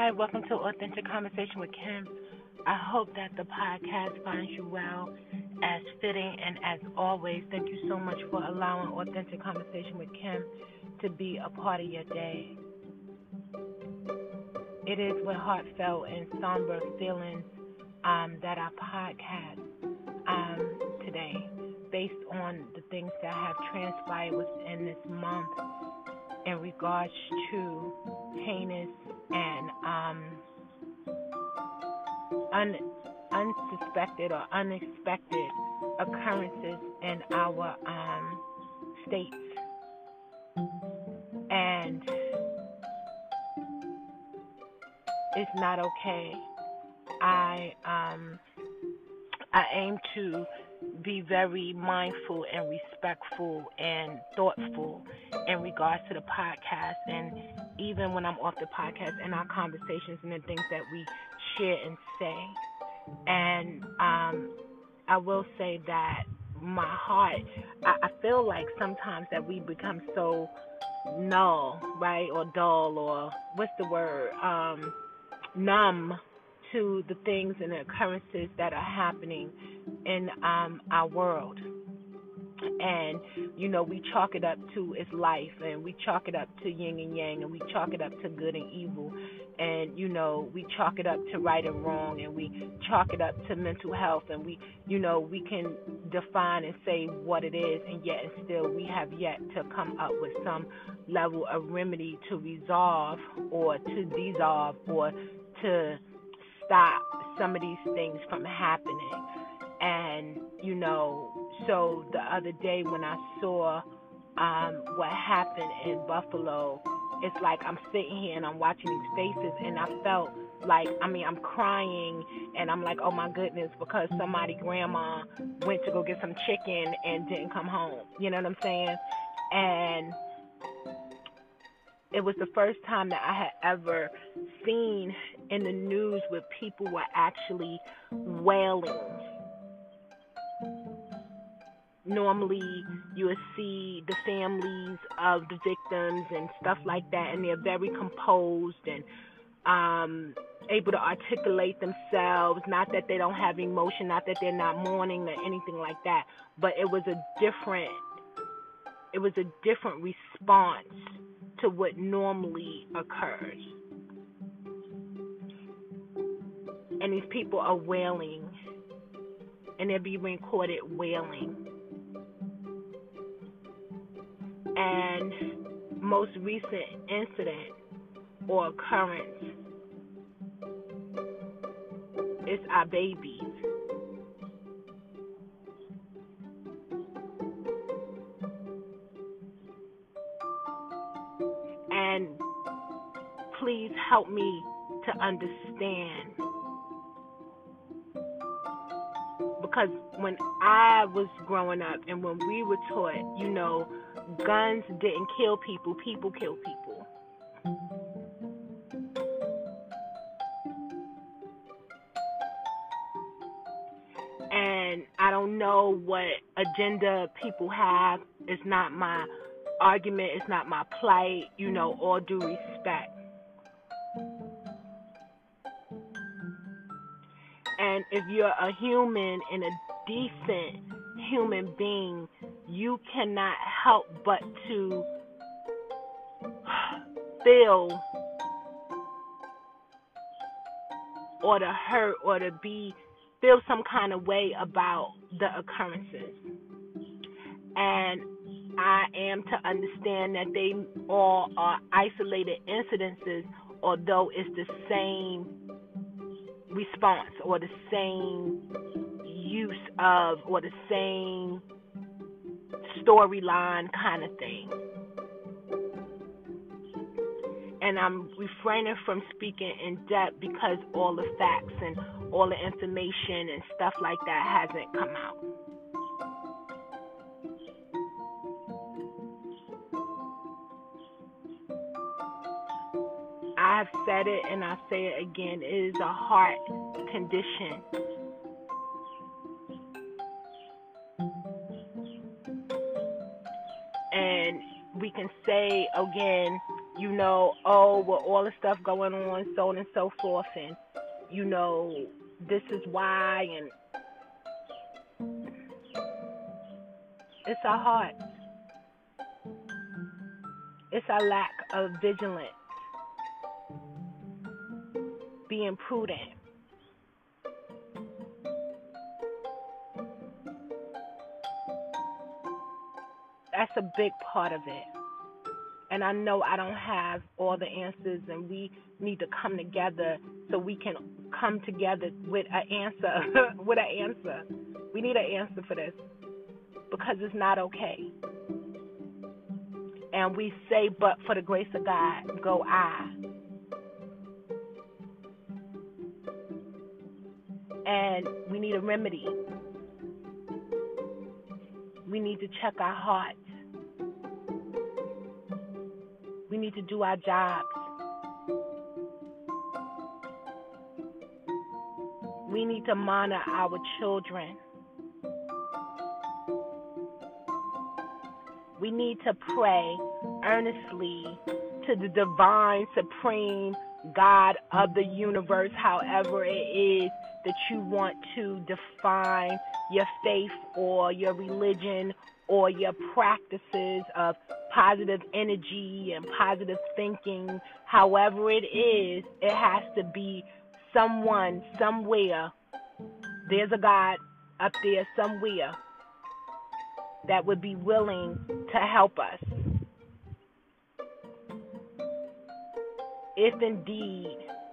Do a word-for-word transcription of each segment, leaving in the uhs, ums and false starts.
Hi, welcome to Authentic Conversation with Kim. I hope that the podcast finds you well, as fitting, and as always, thank you so much for allowing Authentic Conversation with Kim to be a part of your day. It is with heartfelt and somber feelings um, that our podcast um, today, based on the things that have transpired within this month in regards to heinous and um, un, unsuspected or unexpected occurrences in our um, states. And it's not okay. I um, I aim to be very mindful and respectful and thoughtful in regards to the podcast, and even when I'm off the podcast and our conversations and the things that we share and say. And um, I will say that my heart, I, I feel like sometimes that we become so null, right, or dull, or what's the word, um, numb to the things and the occurrences that are happening in um, our world. And, you know, we chalk it up to its life, and we chalk it up to yin and yang, and we chalk it up to good and evil, and, you know, we chalk it up to right and wrong, and we chalk it up to mental health, and we, you know, we can define and say what it is, and yet and still we have yet to come up with some level of remedy to resolve or to dissolve or to stop some of these things from happening. And, you know, so the other day when I saw um, what happened in Buffalo, it's like I'm sitting here and I'm watching these faces, and I felt like, I mean, I'm crying, and I'm like, oh my goodness, because somebody grandma went to go get some chicken and didn't come home. You know what I'm saying? And it was the first time that I had ever seen in the news where people were actually wailing. Normally, you would see the families of the victims and stuff like that, and they're very composed and um, able to articulate themselves. Not that they don't have emotion, not that they're not mourning or anything like that, but it was a different, it was a different response to what normally occurs. And these people are wailing, and they're being recorded wailing. And most recent incident or occurrence is our babies. And please help me to understand. Because when I was growing up and when we were taught, you know, guns didn't kill people, people kill people. And I don't know what agenda people have. It's not my argument. It's not my plight, you know, all due respect. And if you're a human and a decent human being, you cannot help but to feel or to hurt or to be feel some kind of way about the occurrences. And I am to understand that they all are isolated incidences, although it's the same response or the same use of or the same storyline kind of thing. And I'm refraining from speaking in depth because all the facts and all the information and stuff like that hasn't come out. I've said it and I say it again. It is a heart condition. And we can say again, you know, oh, with all the stuff going on, so on and so forth, and, you know, this is why, and it's our heart. It's our lack of vigilance, being prudent. That's a big part of it. And I know I don't have all the answers, and we need to come together so we can come together with an answer. with an answer. We need an answer for this because it's not okay. And we say, but for the grace of God, go I. And we need a remedy. We need to check our hearts. We need to do our jobs. We need to monitor our children. We need to pray earnestly to the divine, supreme God of the universe, however it is that you want to define your faith or your religion or your practices of positive energy and positive thinking. However it is, it has to be someone, somewhere. There's a God up there somewhere that would be willing to help us. If indeed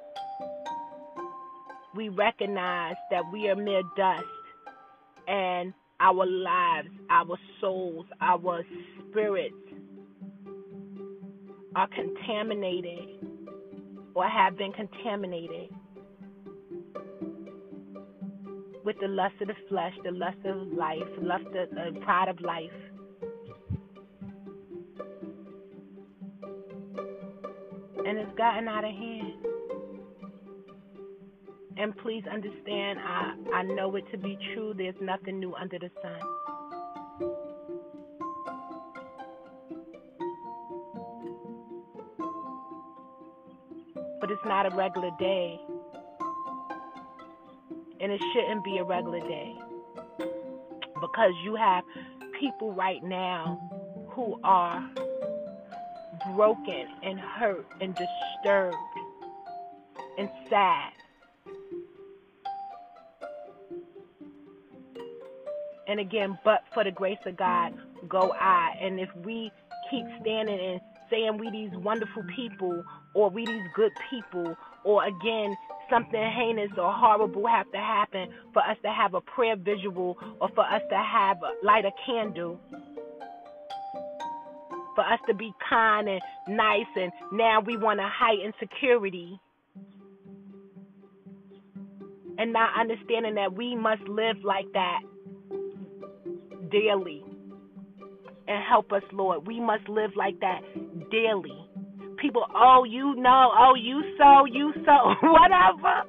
we recognize that we are mere dust and our lives, our souls, our spirits are contaminated or have been contaminated with the lust of the flesh, the lust of life, lust of the pride of life. And it's gotten out of hand. And please understand, I, I know it to be true. There's nothing new under the sun. But it's not a regular day. And it shouldn't be a regular day. Because you have people right now who are broken and hurt and disturbed and sad. And again, but for the grace of God, go I. And if we keep standing and saying we these wonderful people, or we these good people, or again, something heinous or horrible have to happen for us to have a prayer visual, or for us to have light a candle, for us to be kind and nice, and now we want to heighten security, and not understanding that we must live like that daily. And help us, Lord. We must live like that daily. People, oh, you know, oh, you so, you so, whatever.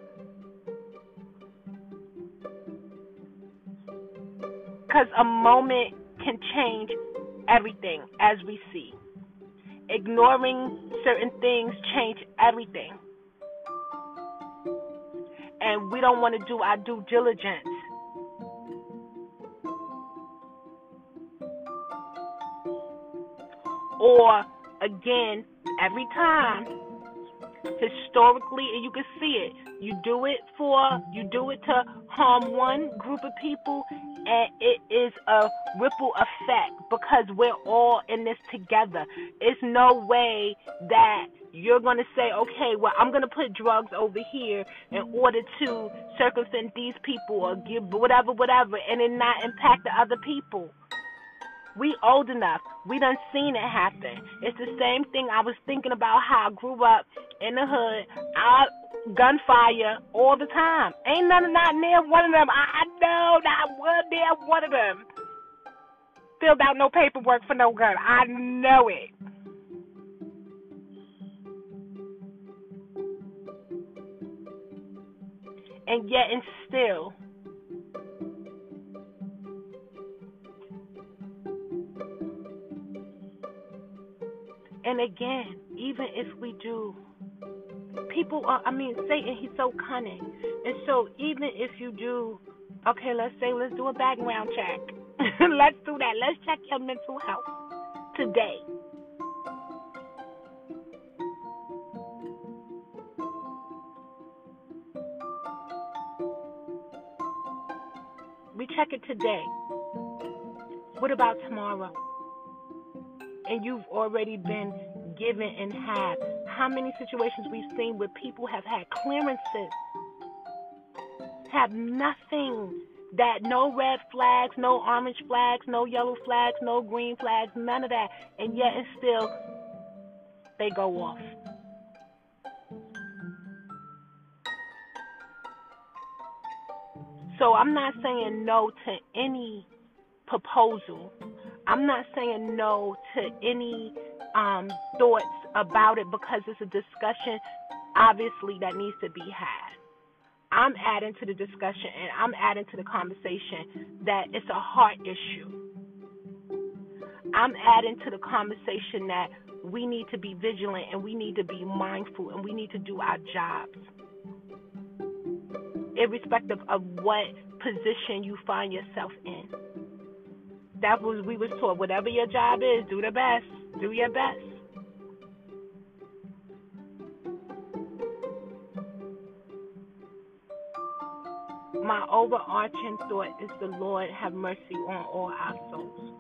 Because a moment can change everything, as we see. Ignoring certain things change everything. And we don't want to do our due diligence. Or, again, every time, historically, and you can see it, you do it for, you do it to harm one group of people, and it is a ripple effect because we're all in this together. It's no way that you're going to say, okay, well, I'm going to put drugs over here in order to circumvent these people or give whatever, whatever, and it not impact the other people. We old enough. We done seen it happen. It's the same thing. I was thinking about how I grew up in the hood. I gunfire all the time. Ain't nothing not near one of them. I know not one near one of them filled out no paperwork for no gun. I know it. And yet and still, And again, even if we do, people are, I mean, Satan, he's so cunning. And so even if you do, okay, let's say, let's do a background check. Let's do that. Let's check your mental health today. We check it today. What about tomorrow? And you've already been given and had. How many situations we've seen where people have had clearances, have nothing, that no red flags, no orange flags, no yellow flags, no green flags, none of that, and yet and still they go off. So I'm not saying no to any proposal. I'm not saying no to any um, thoughts about it, because it's a discussion, obviously, that needs to be had. I'm adding to the discussion and I'm adding to the conversation that it's a heart issue. I'm adding to the conversation that we need to be vigilant and we need to be mindful and we need to do our jobs, irrespective of what position you find yourself in. That was, we was taught, whatever your job is, do the best, do your best. My overarching thought is the Lord have mercy on all our souls.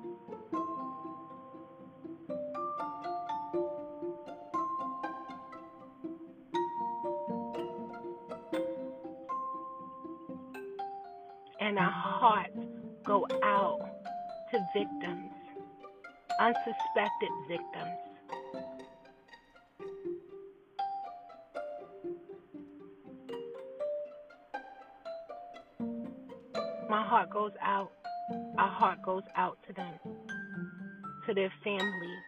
And our hearts go out to victims, unsuspected victims. My heart goes out. Our heart goes out to them, to their families.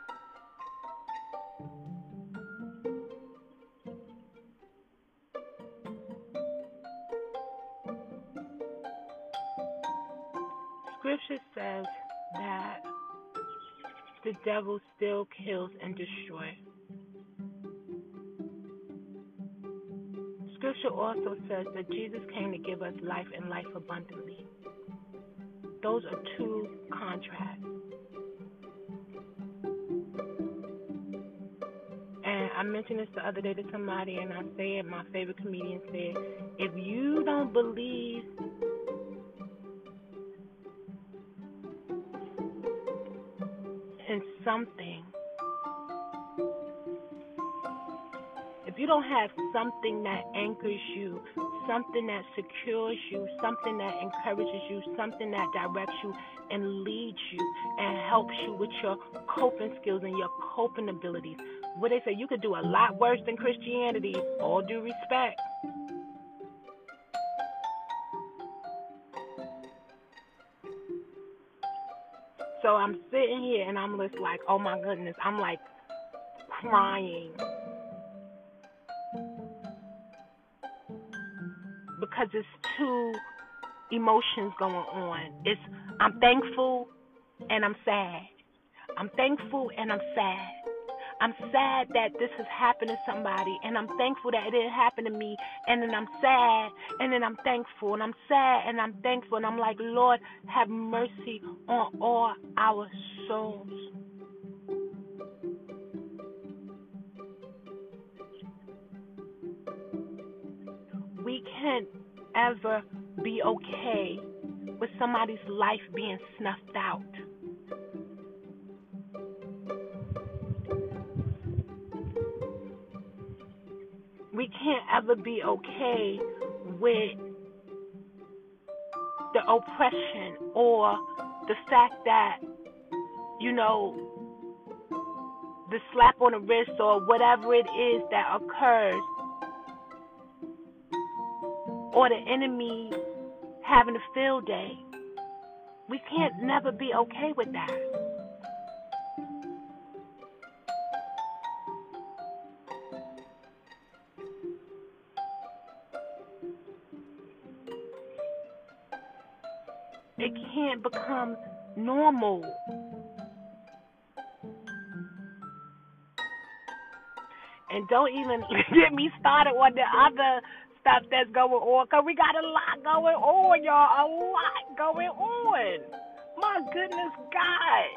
Scripture says that the devil still kills and destroys. Scripture also says that Jesus came to give us life and life abundantly. Those are two contrasts. And I mentioned this the other day to somebody, and I say it, my favorite comedian said, if you don't believe in something, if you don't have something that anchors you, something that secures you, something that encourages you, something that directs you and leads you and helps you with your coping skills and your coping abilities. What they say, you could do a lot worse than Christianity, all due respect. So I'm sitting here and I'm just like, oh my goodness, I'm like crying. Because it's two emotions going on. It's I'm thankful and I'm sad. I'm thankful and I'm sad. I'm sad that this has happened to somebody, and I'm thankful that it didn't happen to me, and then I'm sad, and then I'm thankful, and I'm sad, and I'm thankful, and I'm like, Lord, have mercy on all our souls. We can't ever be okay with somebody's life being snuffed out. We can't ever be okay with the oppression or the fact that, you know, the slap on the wrist or whatever it is that occurs, or the enemy having a field day. We can't never be okay with that. It can't become normal. And don't even get me started on the other stuff that's going on, because we got a lot going on, y'all. A lot going on. My goodness, God.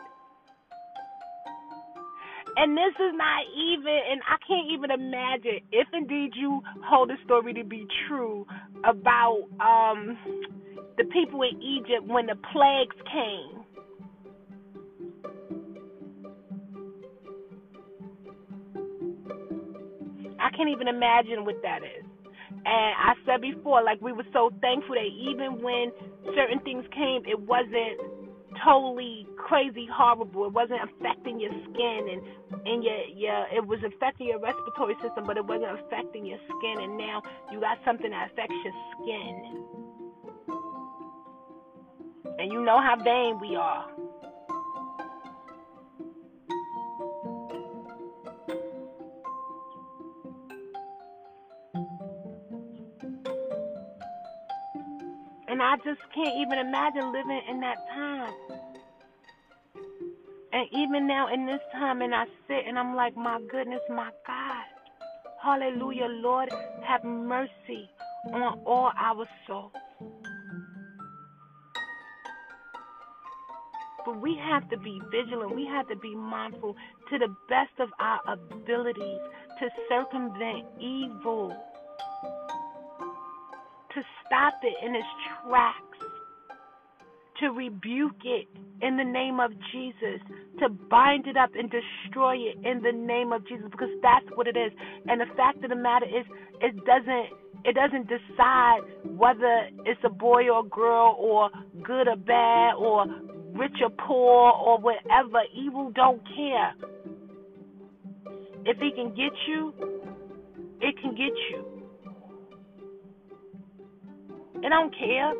And this is not even, and I can't even imagine if indeed you hold the story to be true about um, the people in Egypt when the plagues came. I can't even imagine what that is. And I said before, like, we were so thankful that even when certain things came, it wasn't totally crazy horrible. It wasn't affecting your skin and and your your it was affecting your respiratory system, but it wasn't affecting your skin. And now you got something that affects your skin. And you know how vain we are. And I just can't even imagine living in that time. And even now in this time, and I sit and I'm like, my goodness, my God. Hallelujah, Lord, have mercy on all our souls. But we have to be vigilant. We have to be mindful to the best of our abilities to circumvent evil, to stop it in its tracks, to rebuke it in the name of Jesus, to bind it up and destroy it in the name of Jesus, because that's what it is. And the fact of the matter is, it doesn't it doesn't decide whether it's a boy or girl or good or bad or rich or poor or whatever. Evil don't care. If it can get you, it can get you. It don't care.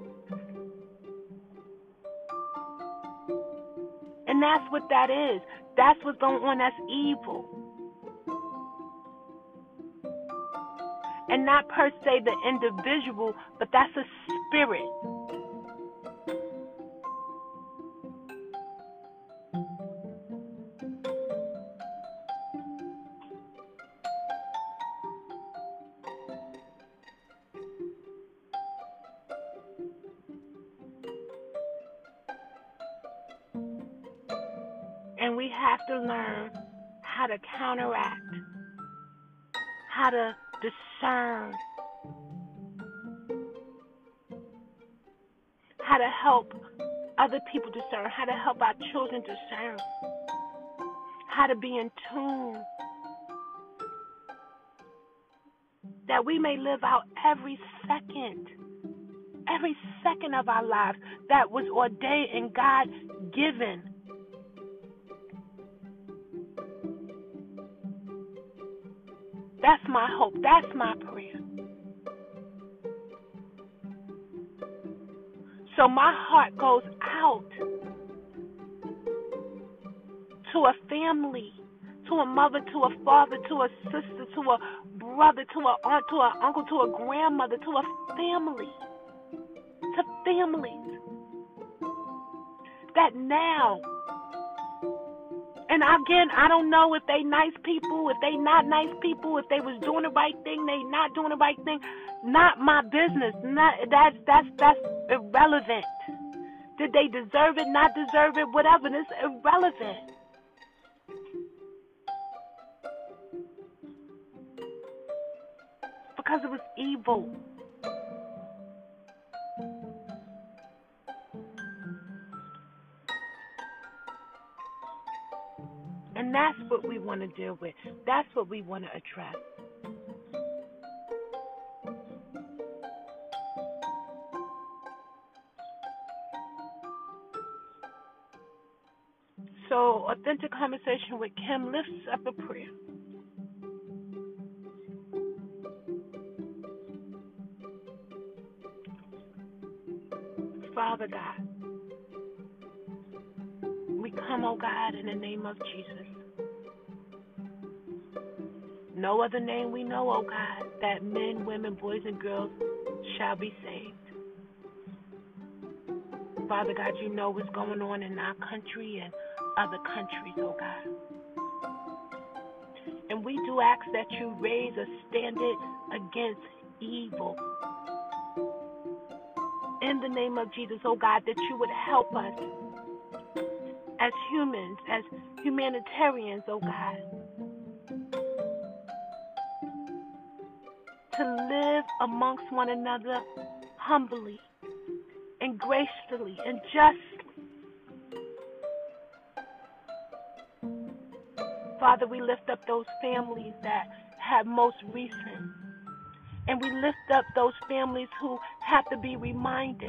And that's what that is. That's what's going on. That's evil. And not per se the individual, but that's a spirit. And we have to learn how to counteract, how to discern, how to help other people discern, how to help our children discern, how to be in tune, that we may live out every second, every second of our lives that was ordained and God given. That's my hope. That's my prayer. So my heart goes out to a family, to a mother, to a father, to a sister, to a brother, to a aunt, to an uncle, to a grandmother, to a family, to families that now, and again, I don't know if they nice people, if they not nice people, if they was doing the right thing, they not doing the right thing. Not my business. Not that's that's that's irrelevant. Did they deserve it? Not deserve it? Whatever. It's irrelevant. Because it was evil. And that's what we want to deal with. That's what we want to address. So, Authentic Conversation with Kim lifts up a prayer. Father God, we come, oh God, in the name of Jesus. No other name we know, oh God, that men, women, boys, and girls shall be saved. Father God, you know what's going on in our country and other countries, oh God. And we do ask that you raise a standard against evil. In the name of Jesus, oh God, that you would help us as humans, as humanitarians, oh God, to live amongst one another humbly and gracefully and justly. Father, we lift up those families that have most recent, and we lift up those families who have to be reminded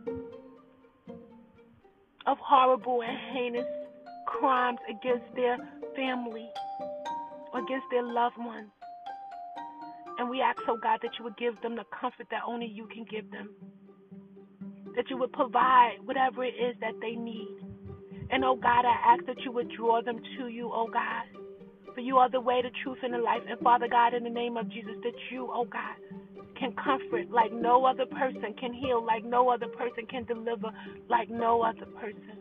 of horrible and heinous crimes against their family or against their loved ones. And we ask, oh God, that you would give them the comfort that only you can give them, that you would provide whatever it is that they need. And, oh God, I ask that you would draw them to you, oh God, for you are the way, the truth, and the life. And, Father God, in the name of Jesus, that you, oh God, can comfort like no other person, can heal like no other person, can deliver like no other person.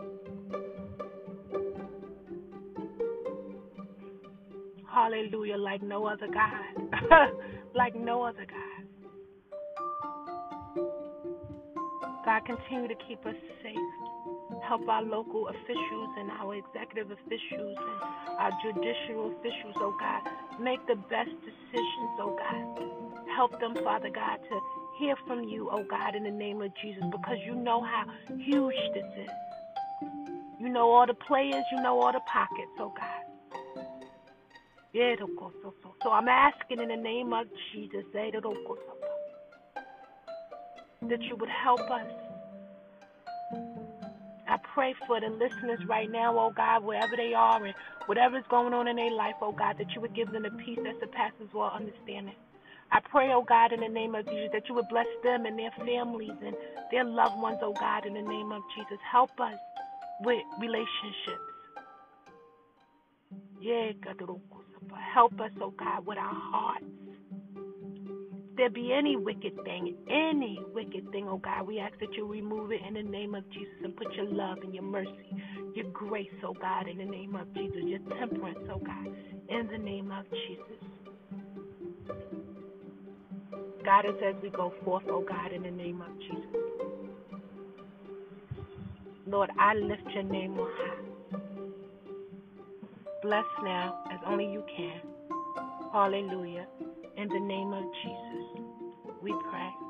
Hallelujah, like no other God. Like no other God. God, continue to keep us safe. Help our local officials and our executive officials and our judicial officials, oh God, make the best decisions, oh God. Help them, Father God, to hear from you, oh God, in the name of Jesus, because you know how huge this is. You know all the players, you know all the pockets, oh God. So I'm asking in the name of Jesus that you would help us. I pray for the listeners right now, oh God, wherever they are and whatever's going on in their life, oh God, that you would give them the peace that surpasses all understanding. I pray, oh God, in the name of Jesus, that you would bless them and their families and their loved ones, oh God, in the name of Jesus. Help us with relationships. Yeah, help us, oh God, with our hearts. If there be any wicked thing, any wicked thing, oh God, we ask that you remove it in the name of Jesus and put your love and your mercy, your grace, oh God, in the name of Jesus, your temperance, oh God, in the name of Jesus. Guide us as we go forth, oh God, in the name of Jesus. Lord, I lift your name on high. Bless now as only you can. Hallelujah. In the name of Jesus, we pray.